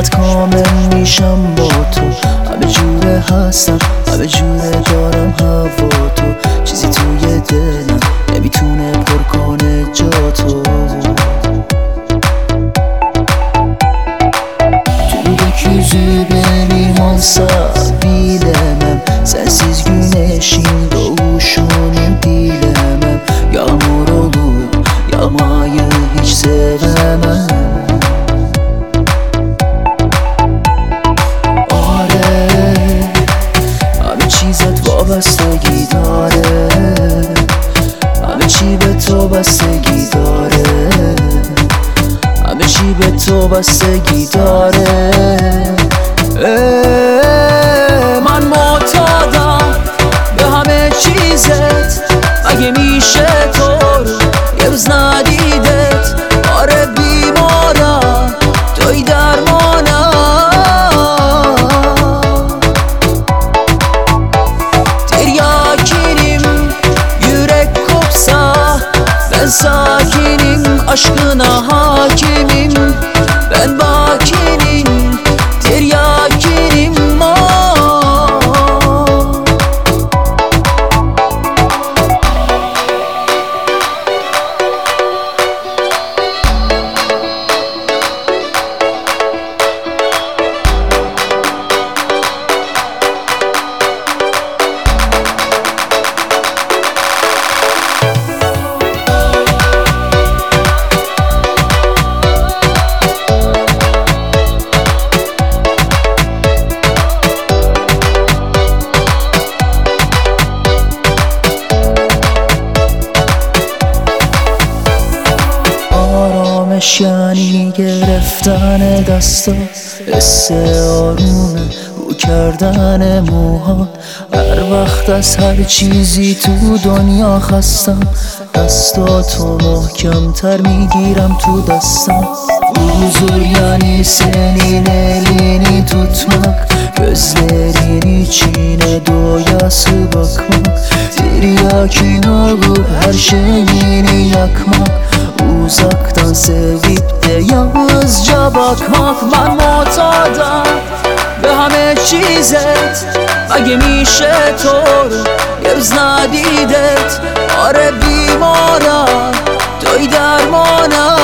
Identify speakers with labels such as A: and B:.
A: عشقت کامل میشم با تو، همه جوره هستم همه جوره دارم هوا تو، چیزی توی دلم نمیتونه پر کنه جا تو. Gökyüzü benim olsa bilemem, sensiz güneşin doğuşunu bilemem. Yağmur olur yağmayı hiç sevemem. آره همه چیزت وابستگی داره، همه چی به تو بستگی داره، همه چی به تو بستگی داره. من معتادم به همه چیزت، مگه میشه تو رو یه روز ندیدت؟ آره بیمارم توی درمانم، tiryakinim yürek kopsa ben sakinim, aşkına hakimim ben bakinin tiryakinim. یعنی گرفتن دستا، حس آرومه رو کردن موها. هر وقت از هر چیزی تو دنیا خستم، دستاتو محکم تر میگیرم تو دستم. Huzur yani senin elini tutmak, gözlerin içine doyası bakmak, tiryakin olup her şeyini yakmak, uzaktan sevip de yalnızca bakmak. من معتادم به همه چیزت، مگه میشه تو رو یه روز ندیدت؟ آره بیمارم توی درمانم.